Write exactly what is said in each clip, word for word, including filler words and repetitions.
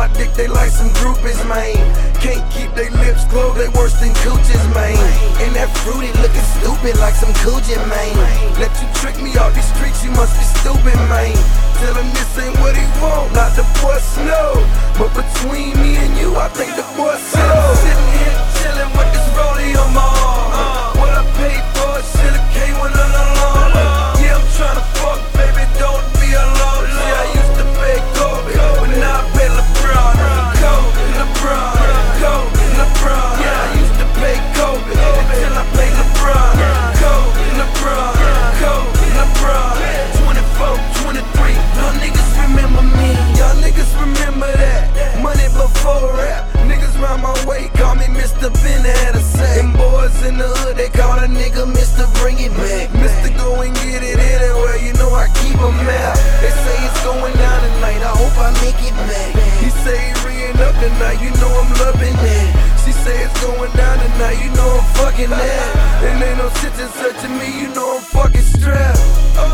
my dick, they like some groupies, man. Can't keep they lips closed, they worse than coochies, man. And that fruity looking stupid like some coochie, man. Let you trick me off these streets, you must be stupid, man. Tell him this ain't what he want, not the boy Snow. But between me and you, I think the boy Snow. Sitting here chillin' with this rollie on my arm. What I paid for, should've came with an alarm. Yeah, I'm tryna fuck, baby, don't be alarmed. See, I used to pay Kobe, but now I pay LeBron. Kobe, LeBron, Kobe, LeBron. Yeah, I used to pay Kobe until I pay LeBron. Kobe, LeBron, Kobe, LeBron. twenty-four, twenty-three, y'all niggas remember me. Y'all niggas remember that. Money before rap. Niggas round my way call me Mister Ben, had a say. Them boys in the hood, they call a nigga Mister Bring It Back. Mister Go and get it anywhere, you know I keep a map. They say it's going down tonight, I hope I make it back. He say he reeing up tonight, you know I'm loving that. She say it's going down tonight, you know I'm fucking that. And ain't no shit just searching me, you know I'm fucking strapped.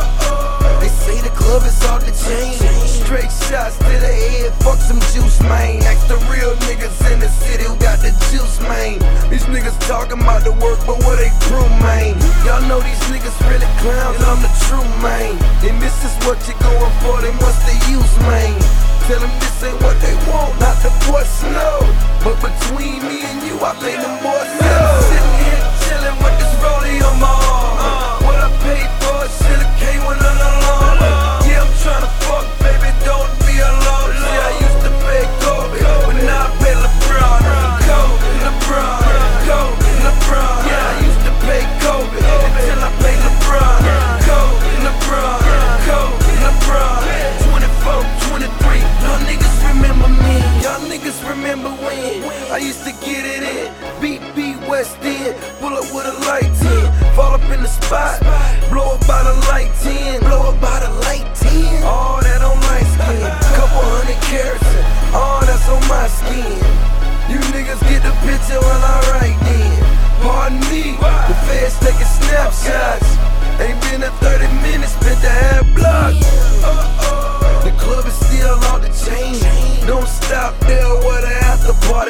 They say the club is off the chain. Straight shots to the head, fuck some juice, man. Ask the real niggas in the city who got the juice, man. These niggas talking about the work, but what they prove, man? Y'all know these niggas really clowns, I'm the true, man. And this is what you going for, they must have used, man. Tell them this ain't what they want, not the boy Snow. But between me and you, I think them boys Snow. Sitting here chillin' with this rollie on my arm. What I paid for, should've came with an alarm. Yeah, I'm tryna fuck, baby, don't be alarmed. See, I used to pay Kobe, but now I pay LeBron. Kobe, LeBron, Kobe, LeBron. Yeah, I used to pay Kobe until I pay LeBron. Kobe, LeBron, Kobe, LeBron. twenty-four, twenty-three, y'all niggas remember me. Y'all niggas remember when I used to get it in. Beat, beat, West End, pull up with a light ten. Fall up in the spot, blow up by the light ten. Blow up by the light ten. All that on light skin, couple hundred carats, all that's on my skin. You niggas get the picture while I write then. Pardon me, the feds taking snapshots. Ain't been a thirty minutes, spent the half block. The club is still on the chain. Don't stop there, where the after party